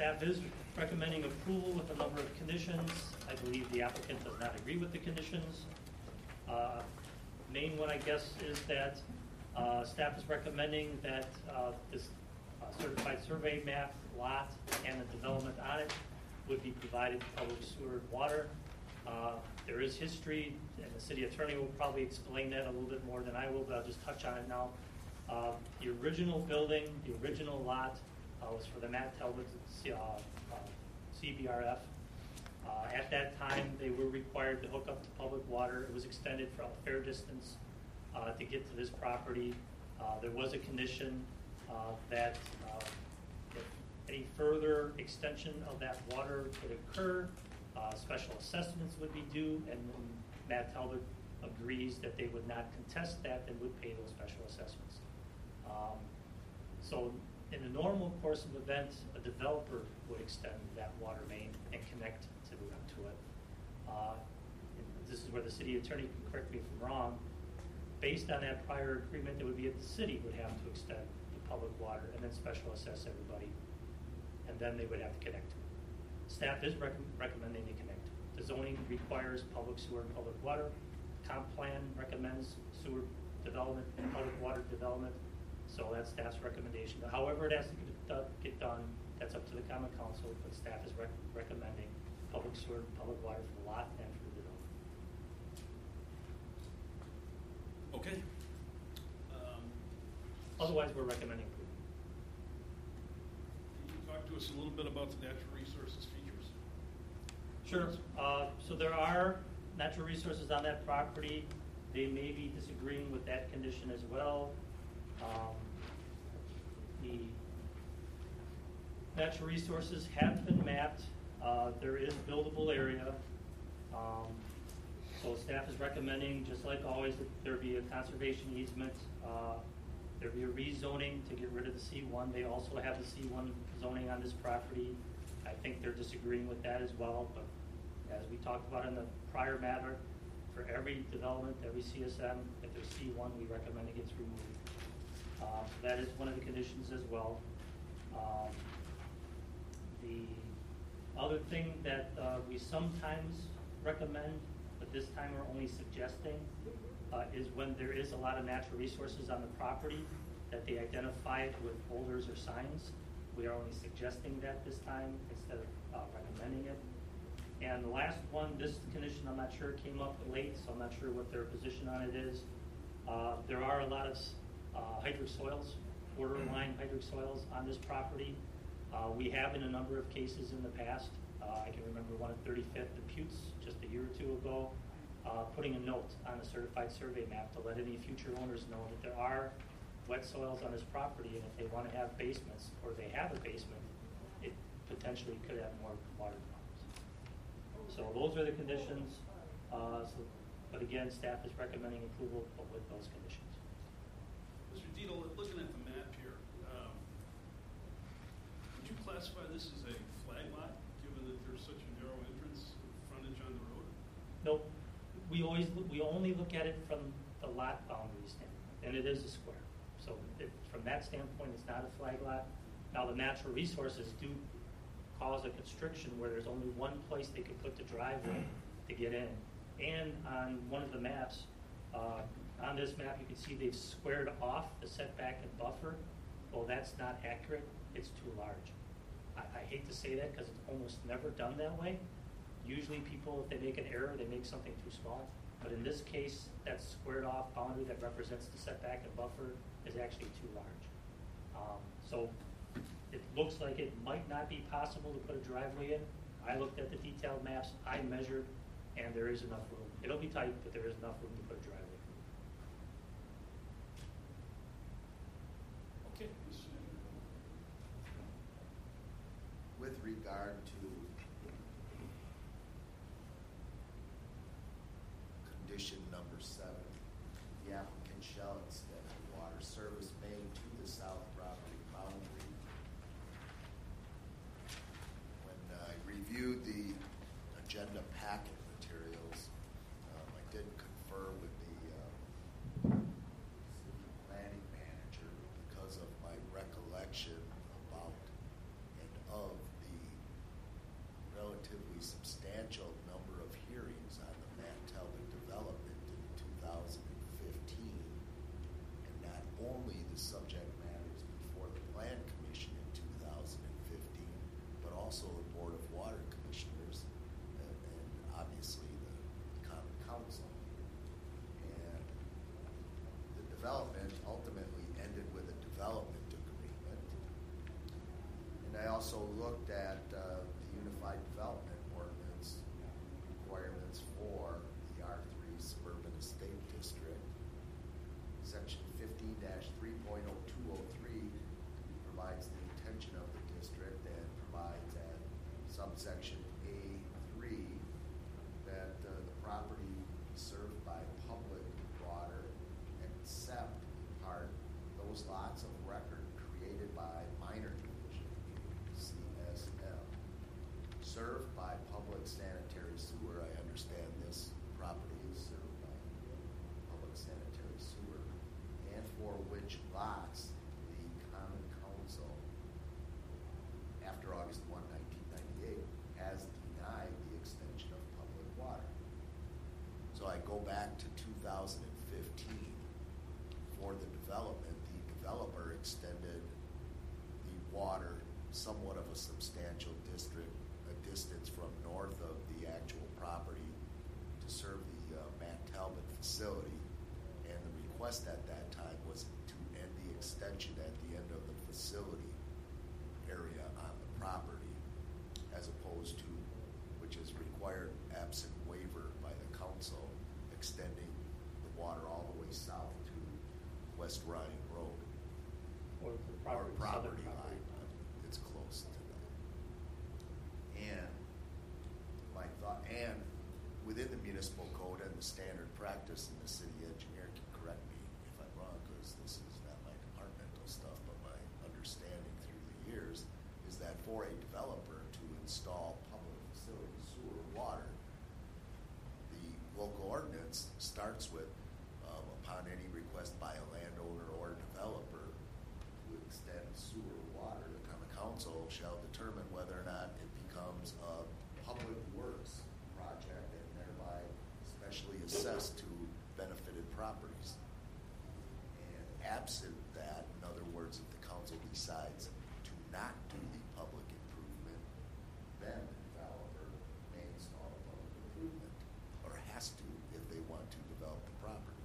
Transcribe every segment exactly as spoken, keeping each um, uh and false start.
staff is recommending approval with a number of conditions. I believe the applicant does not agree with the conditions. Uh, main one, I guess, is that uh, staff is recommending that uh, this uh, certified survey map lot and the development on it would be provided to public sewer and water. Uh, there is history, and the city attorney will probably explain that a little bit more than I will, but I'll just touch on it now. Uh, the original building, the original lot, uh, was for the Matt Talbot uh, uh, C B R F. Uh, at that time, they were required to hook up to public water. It was extended for a fair distance uh, to get to this property. Uh, there was a condition uh, that uh, if any further extension of that water could occur, uh, special assessments would be due, and when Matt Talbot agrees that they would not contest that, they would pay those special assessments. Um, so in the normal course of events, a developer would extend that water main and connect to, the, to it. Uh, this is where the city attorney can correct me if I'm wrong. Based on that prior agreement, it would be that the city would have to extend the public water and then special assess everybody, and then they would have to connect to it. Staff is rec recommending they connect. The zoning requires public sewer and public water. Comp plan recommends sewer development and public water development. So that's staff's recommendation. However it has to get, get done, that's up to the common council, but staff is rec recommending public sewer and public water for the lot and for the development. Okay. Um, Otherwise, we're recommending approval. Can you talk to us a little bit about the natural resources features? Sure. Uh, so there are natural resources on that property. They may be disagreeing with that condition as well. Um, the natural resources have been mapped. Uh, there is buildable area. Um, so staff is recommending, just like always, that there be a conservation easement. Uh, there be a rezoning to get rid of the C one. They also have the C one zoning on this property. I think they're disagreeing with that as well, but as we talked about in the prior matter, for every development, every C S M, if there's C one, we recommend it gets removed. Uh, so that is one of the conditions as well. Um, the other thing that uh, we sometimes recommend, but this time we're only suggesting, uh, is when there is a lot of natural resources on the property, that they identify it with boulders or signs. We are only suggesting that this time instead of uh, recommending it. And the last one, this condition, I'm not sure, came up late, so I'm not sure what their position on it is. Uh, there are a lot of uh, hydric soils, borderline hydric soils on this property. Uh, we have in a number of cases in the past. Uh, I can remember one at thirty-fifth and Putes just a year or two ago, uh, putting a note on the certified survey map to let any future owners know that there are wet soils on this property, and if they want to have basements, or they have a basement, it potentially could have more water problems. So those are the conditions. Uh, so, but again, staff is recommending approval with those conditions. Mister Dietel, looking at the map here, um, would you classify this as a flag lot, given that there's such a narrow entrance frontage on the road? Nope. We always we only look at it from the lot boundary standpoint, and it is a square. So it, from that standpoint, it's not a flag lot. Now the natural resources do cause a constriction where there's only one place they could put the driveway to get in. And on one of the maps, uh, on this map, you can see they've squared off the setback and buffer. Well, that's not accurate. It's too large. I, I hate to say that because it's almost never done that way. Usually people, if they make an error, they make something too small. But in this case, that squared off boundary that represents the setback and buffer is actually too large. Um, so it looks like it might not be possible to put a driveway in. I looked at the detailed maps, I measured, and there is enough room. It'll be tight, but there is enough room to put a driveway. Okay. With regard to condition number seven, the applicant shall extend the water service main to the south property boundary. When I reviewed the agenda packet materials, um, I did confer with the uh, city planning manager because of my recollection about and of the relatively substantial number of hearings on the Matt Talbot development in two thousand fifteen, and not only the subject matters before the Plan Commission in two thousand fifteen, but also the Board of Water Commissioners and, and obviously the Common Council. And the development ultimately ended with a development agreement. And I also looked at uh, the Unified Development Ordinance requirements for the R three Suburban Estate District. Section fifteen dash three point oh two oh three provides the intention of the district and provides at subsection A three that uh, the property be served by public water except in part those lots of record created by minor division, C S M. Served by public sanitary sewer. I understand this property is served by public sanitary sewer, and for which lots the Common Council, after August first, nineteen ninety-eight, has denied the extension of public water. So I go back to two thousand fifteen. For the development, the developer extended the water somewhat of a substantial district, a distance from north of the actual property to serve the uh, Matt Talbot facility. And the request at that time was to end the extension at the end of the facility area on the property, as opposed to, which is required absent waiver by the council, extending the water all the way south to West Ryan Road. Or the Our property, property southern line. property. It's close to that. And my thought, and within the municipal code and the standard practice, and the city engineer can correct me if I'm wrong, because this is not my departmental stuff, but my understanding through the years is that for a developer to install public facilities, sewer, water, the local ordinance starts with um, upon any request by a landowner or developer to extend sewer or water, the common council shall determine whether or not it becomes a public works project and thereby specially assessed to benefited properties. And absent that, in other words, if the council decides to not do the public improvement, then the developer may install a public improvement, or has to if they want to develop the property.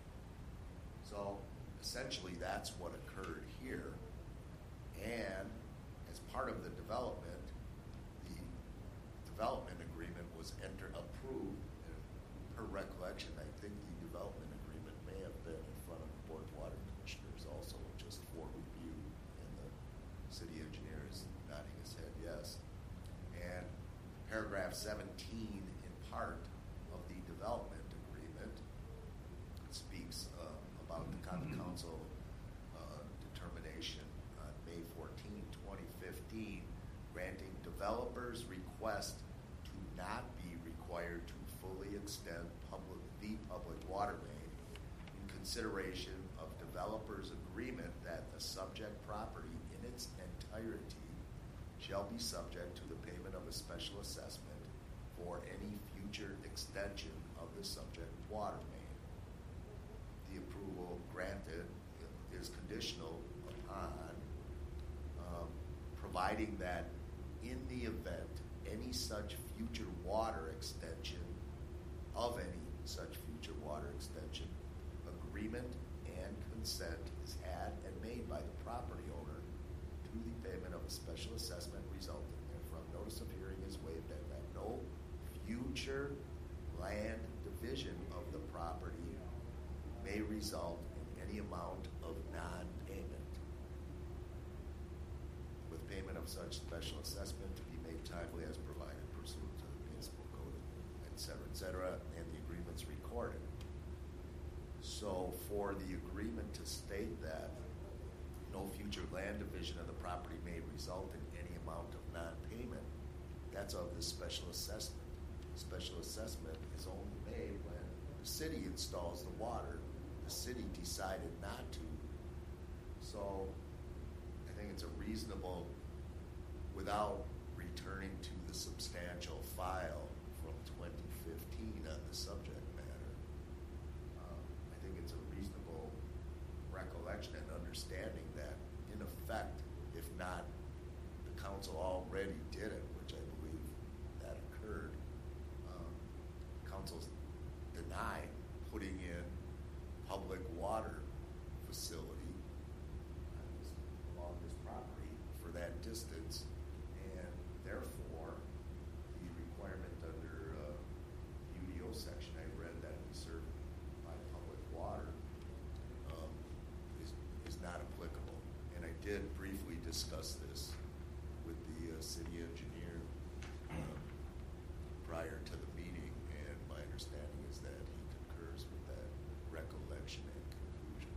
So essentially that's what occurred here. And as part of the development, the development agreement was entered, approved. And per recollection, I think the development agreement may have been in front of the Board of Water Commissioners also, just for review, and the city engineer is nodding his head yes. And paragraph seventeen, in part of the development agreement, speaks um, about the common council uh, determination on May fourteenth, twenty fifteen, granting developers' request to not be required to fully extend public, the public water main in consideration of developers' agreement that the subject property in its entirety shall be subject to the payment of a special assessment for any future extension of the subject water main. The approval granted is conditional upon um, providing that in the event any such future water extension, of any such future water extension, agreement and consent is had and made by the property owner to the payment of a special assessment resulting therefrom. Notice of hearing is waived and that no future land division of the property may result in any amount of non-payment, with payment of such special assessment to be made timely as provided pursuant to the municipal code, et cetera, et cetera, and the agreement's recorded. So for the agreement to state that no future land division of the property may result in any amount of non-payment, that's of the special assessment. Special assessment is only made when the city installs the water. The city decided not to. So I think it's a reasonable, without returning to the substantial file understanding that, in effect, if not, the council already did it, which I believe that occurred. Um, councils deny putting in public water facility on this, along this property for that distance, and therefore the requirement under uh, U D O section I read that we serve by public water um, is is not applicable. And I did briefly discuss this with the uh, city engineer um, prior to the meeting, and my understanding is that he concurs with that recollection and conclusion.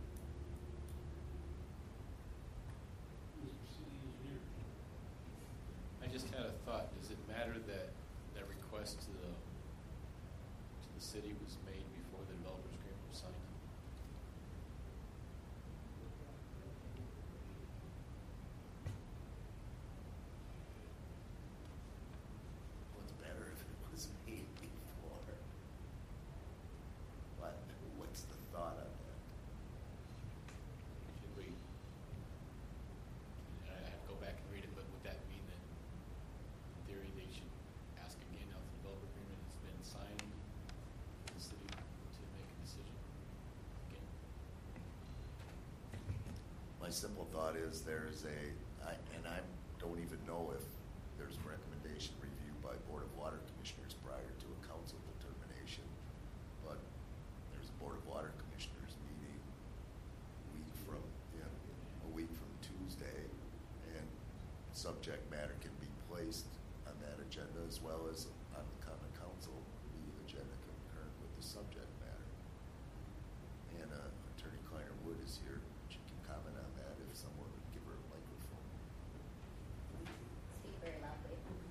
Mister City Engineer. I just had a thought. Does it matter that that request to the to the city was made before the developer's agreement was signed? What's better if it was made before? What, what's the thought on that? Should we? I have to go back and read it, but would that mean that, in theory, they should ask again if the developer agreement has been signed for the city to make a decision again? My simple thought is there's a, I, and I don't even know if there's a recommendation review by Board of Water Commissioners prior to a council determination, but there's a Board of Water Commissioners meeting a week from, yeah, a week from Tuesday, and subject matter can be placed on that agenda as well as on the common council meeting agenda concurrent with the subject matter. And uh, Attorney Kleiner Wood is here. She can comment on that if someone would give her a microphone. Speak very loudly.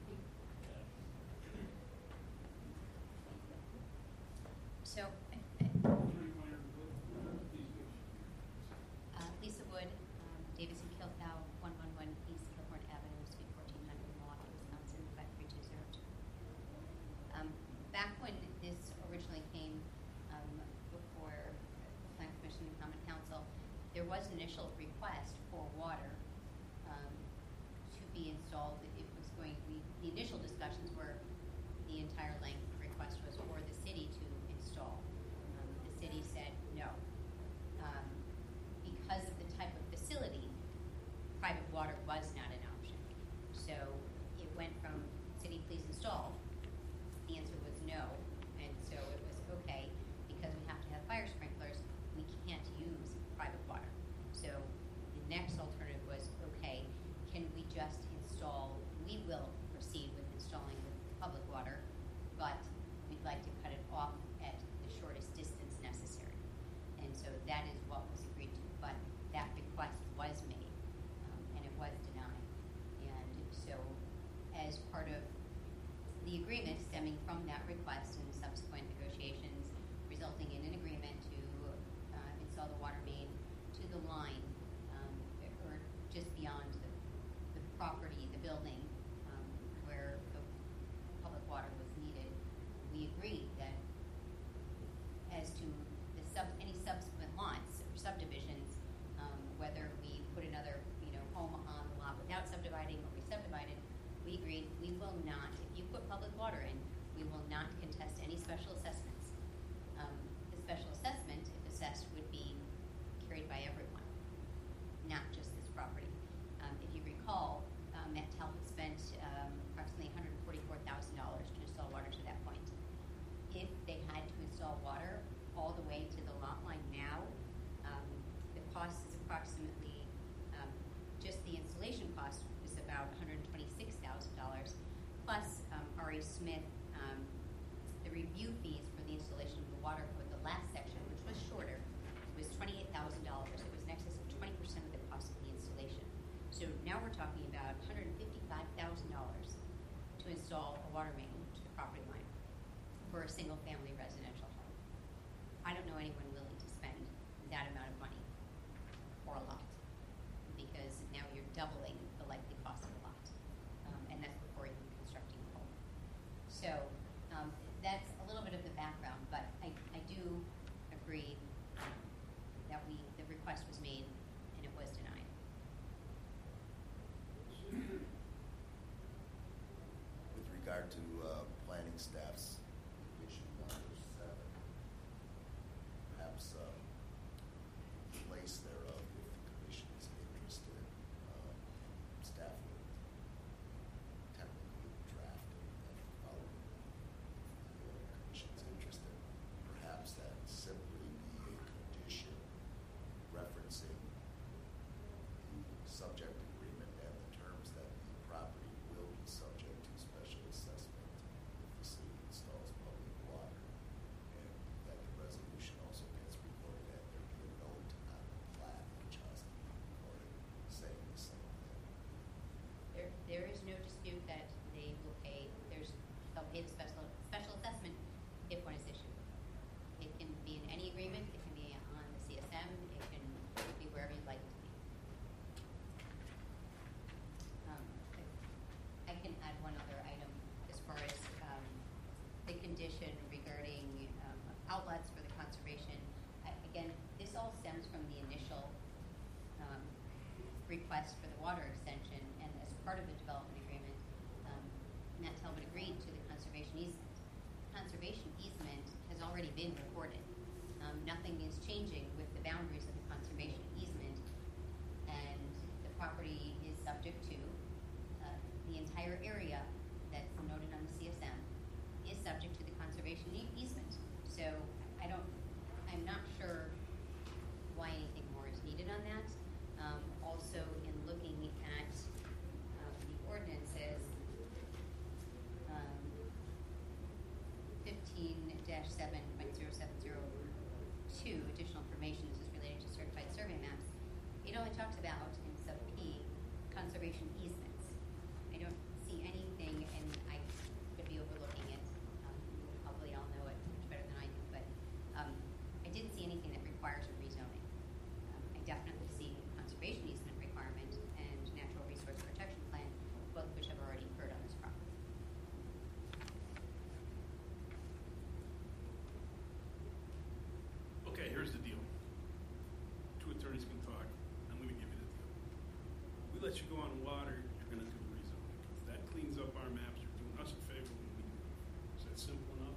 So, Attorney Kleiner, please give us uh, Lisa Wood, um, Davidson Kilthau, one one one East Kilhorn Avenue, Suite fourteen hundred, Milwaukee, Wisconsin, five three two zero two. Um, back when this originally came um, before the Plan Commission and Common Council, there was an initial request for water um, to be installed. It was going to be, the initial discussions were the entire length request was for the city to install. Um, the city said no. Um, because of the type of facility, private water was not an option. So it went from city, please install. The answer was no. And so it was okay, because we have to have fire sprinklers, we can't use private water. So the next alternative was, okay, can we just install, we will proceed with installing with public water, but we'd like to cut it off at the shortest distance necessary. And so that is what was agreed to, but that request was made, um, and it was denied. And so as part of the agreement stemming from that request and subsequent negotiations resulting in an agreement to uh, install the water main to the line, um, or just beyond the, the property, the building, um, where the public water was needed, we agreed that as to the sub, any subsequent lots or subdivisions, um, whether we put another, you know, home on the lot without subdividing or we subdivided, we agreed we will not, if you put public water in, we will not contest any special assessments. Um, the special assessment, if assessed, would be carried by everyone, not just this property. Um, if you recall, um, Met Tel had spent um, approximately one hundred forty-four thousand dollars to install water to that point. If they had to install water all the way to the lot line now, um, the cost is approximately, um, just the installation cost was about one hundred twenty-six thousand dollars, plus um, R A Smith, um, the review fees for the installation of the water for the last section, which was shorter, was twenty-eight thousand dollars. It was in excess of twenty percent of the cost of the installation. So now we're talking about one hundred fifty-five thousand dollars to install a water main to the property line for a single-family residential home. I don't know anyone willing to spend that amount of money for a lot, because now you're doubling the likely cost of a lot, um, and that's before even constructing a home. So um, that's a little bit of the background, but I, I do agree um, that we the request was made and it was regard to uh, planning staff's condition number seven, perhaps uh, place thereof, if the commission is interested, uh, staff would technically draft and follow. If the commission's interested, perhaps that simply be a condition referencing the subject agreement and the terms that the property will be subject to special assessment if the city installs public water, and that the resolution also gets recorded and there be a note on the plat which has to be recorded saying the same thing. There, there is no dispute that they will pay, there's, they'll pay the special, special assessment if one is issued. It can be in any agreement, it can be on the C S M, it can be wherever you'd like it to be. Um, I I can add one other item as far as um, the condition regarding um, outlets for the conservation. I, again, this all stems from the initial um, request for the water extension, and as part of the development agreement, um, Matt Talbot agreed to the conservation easement. Conservation easement has already been recorded. Um, nothing is changing with the boundaries of the conservation easement, and the property is subject to uh, the entire area that's noted on the C S M is subject to the conservation e- easement. So I don't, I'm not sure why anything more is needed on that. Um, also, in looking at um, the ordinances, um, fifteen dash seven point zero seven zero two, additional information, this is related to certified survey maps. It only talks about, in sub P, conservation easements. I don't see anything, and I could be overlooking it. Um, probably all know it much better than I do, but um, I didn't see anything that requires a rezoning. Um, I definitely see conservation easement requirement and natural resource protection plan, both of which have already occurred on this property. Okay, here's the deal. Two attorneys can talk. I'm going to give you the deal. We let you go on water, you're going to do rezoning. If that cleans up our maps, you're doing us a favor when we do it. Is that simple enough?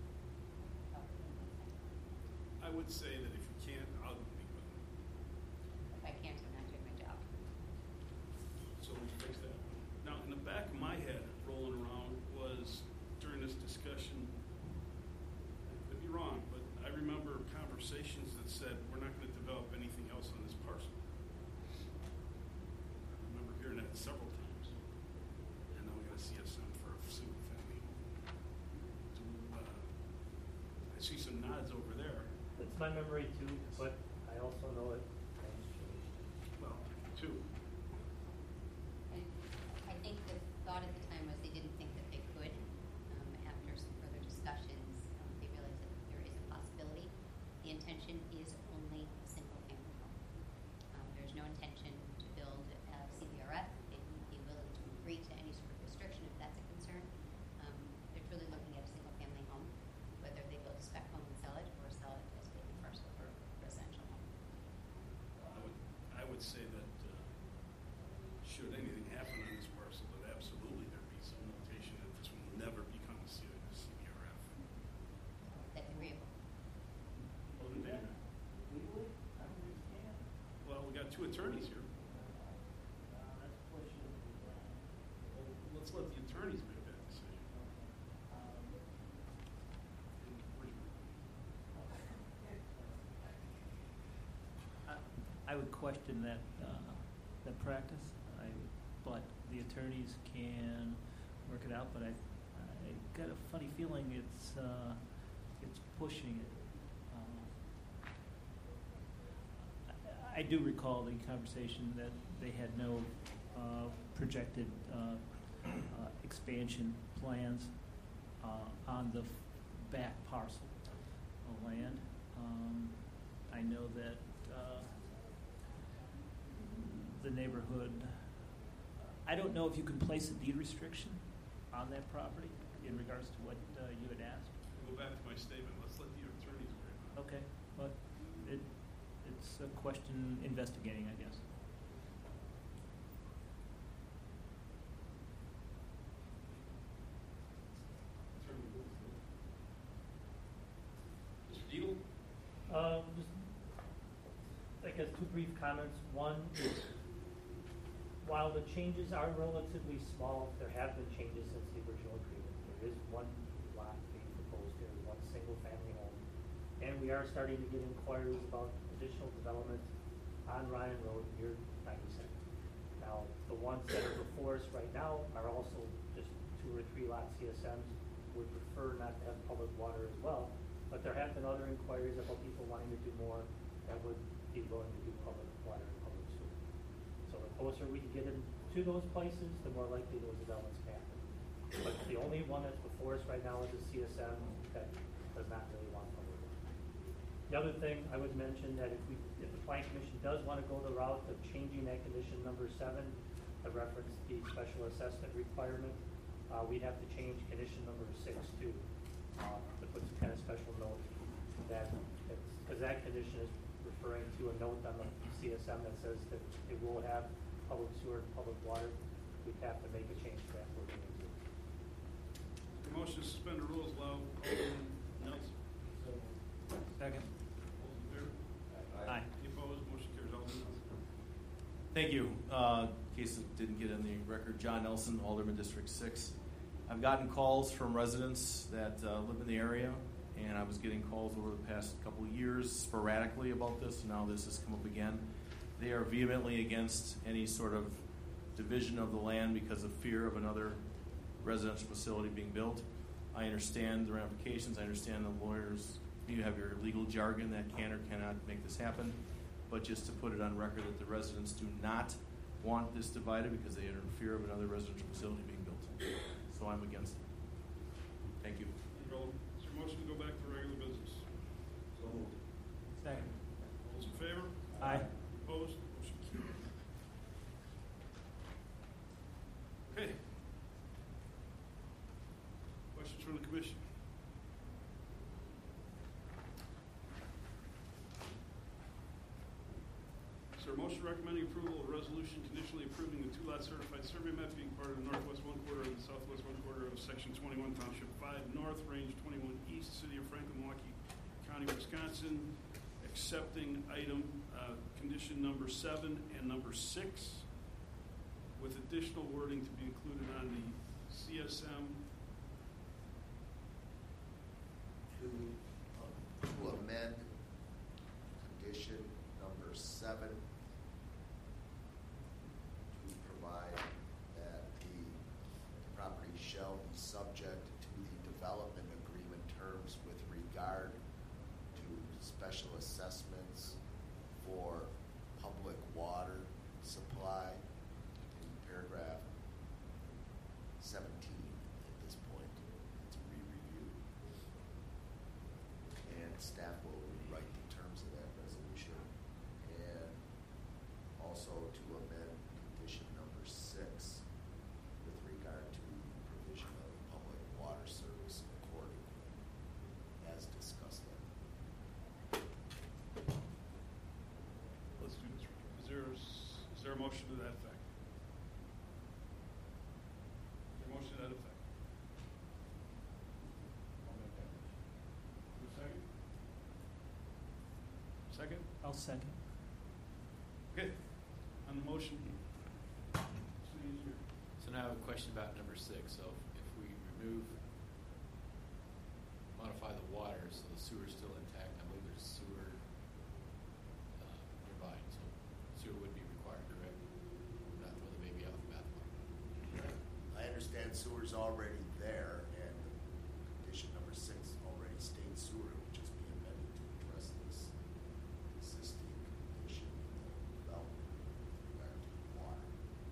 I would say that if you can't, I'll be with it. If I can't, I'm not doing my job. So we fix that. Now, in the back of my head, rolling around, was during this discussion, I could be wrong, but I remember conversations that said, we're not going to develop anything else on this parcel. I remember hearing that several times. And now we got a C S M for a single family. So, uh, I see some nods over there. That's my memory too, but I also know it has changed. Well, two. I, I think the thought at the time was they didn't think that they could. Um, after some further discussions, um, they realized that there is a possibility. The intention is only a single family home. Um, there's no intention to build a C B R F. They would be willing to agree to any sort of restriction if that's a concern. Um, they're truly looking at a single family home, whether they build a spec home and sell it or sell it as vacant parcel for residential home. I would, I would say that uh, should anything happen on this parcel, that absolutely there be some notation that this will never become a C B R F. That's agreeable. Well, then, yeah. Legally, I don't understand. Well, we got two attorneys here. Uh, that's a question. Well, let's let the attorneys make that decision. Um, And where's your- I I would question that, uh, that practice, I, but the attorneys can work it out, but I, I got a funny feeling it's, uh, it's pushing it. Uh, I, I do recall the conversation that they had no, uh, projected, uh, uh, expansion plans, uh, on the f- back parcel of land. Um, I know that, uh, the neighborhood, I don't know if you can place a deed restriction on that property in regards to what, uh, you had asked. Go back to my statement. Let's let the attorneys worry about it. Okay, but it, it's a question investigating, I guess. two brief comments. One is, while the changes are relatively small, there have been changes since the original agreement. There is one lot being proposed here, one single-family home. And we are starting to get inquiries about additional development on Ryan Road near ninety-second. Now, the ones that are before us right now are also just two or three lot C S Ms. Would prefer not to have public water as well, but there have been other inquiries about people wanting to do more that would be willing to do public water and public sewer. So the closer we can get into those places, the more likely those developments can happen. But the only one that's before us right now is a C S M that does not really want public water. The other thing I would mention that if we, if the Plan Commission does want to go the route of changing that condition number seven, to reference the special assessment requirement, uh, we'd have to change condition number six too, uh, to put some kind of special note that, because that condition is referring to a note on the C S M that says that it will have public sewer and public water. We'd have to make a change to that wording. The motion to suspend the rules, allow Alderman Nelson. Second. All those in favor? Aye. Any opposed? Motion carries. Alderman Nelson. Thank you. Uh, in case it didn't get in the record, John Nelson, Alderman District six. I've gotten calls from residents that uh, live in the area, and I was getting calls over the past couple of years sporadically about this, and now this has come up again. They are vehemently against any sort of division of the land because of fear of another residential facility being built. I understand the ramifications. I understand the lawyers, you have your legal jargon that can or cannot make this happen. But just to put it on record that the residents do not want this divided because they are in fear of another residential facility being built. So I'm against it. Thank you. Is there a motion to go back to regular business? So moved. Second. All those in favor? Aye. Opposed? Motion carries. Okay. Questions from the commission? Is there a motion recommending approval of a resolution conditionally approving the two-lot certified survey map being part of the northwest one quarter and the southwest one quarter of section twenty-one, township five north, range twenty-one east, city of Franklin, Milwaukee County, Wisconsin, accepting item, uh, condition number seven and number six, with additional wording to be included on the C S M. To, uh, to amend condition number seven to provide that the property shall be subject to the development agreement terms with regard to special assessments for public water supply in paragraph seventeen at this point. It's re-reviewed. And staff will rewrite the terms of that resolution. And also to amend condition number six with regard to the provision of public water service accordingly, as discussed there. Let's do this. Is there, is there a motion to that effect? Is there a motion to that effect? I'll make that motion. Is there a second? Second? I'll second. Okay. On the motion. City engineer. So now I have a question about number six. So if we remove, modify the water, so the sewer is still intact, I believe there's sewer uh, nearby, so sewer would be required, correct? Not throw the baby out with the bathwater. I understand sewer's already there, and condition number six already states sewer, which is being amended to address this existing condition in the development with regard to water.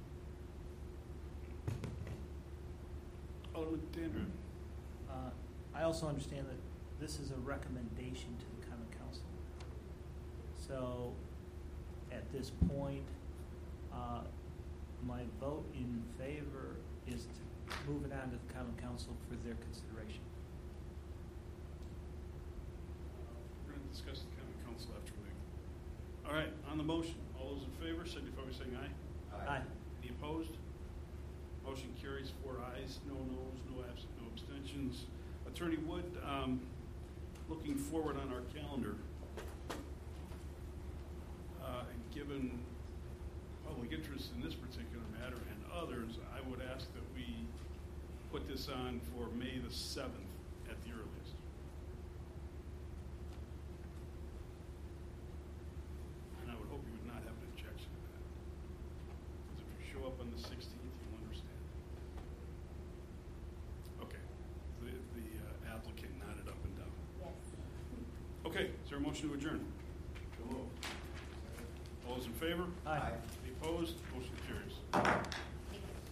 Alderman Dandrin. Uh, I also understand that this is a recommendation to the common council. So at this point, uh, my vote in favor is to move it on to the common council for their consideration. We're going to discuss the common council after we make it. All right, on the motion, all those in favor, signify by saying aye. Aye. Any opposed? Motion carries four ayes, no noes, no absent, no abstentions. Attorney Wood, um, looking forward on our calendar, uh, in given public interest in this particular matter and others, I would ask that we put this on for May the seventh at the earliest. And I would hope you would not have an objection to that. Because if you show up on the sixteenth, you'll understand. Okay. The, the uh, applicant nodded up and down. Yes. Okay, is there a motion to adjourn? All those in favor? Aye. Any opposed?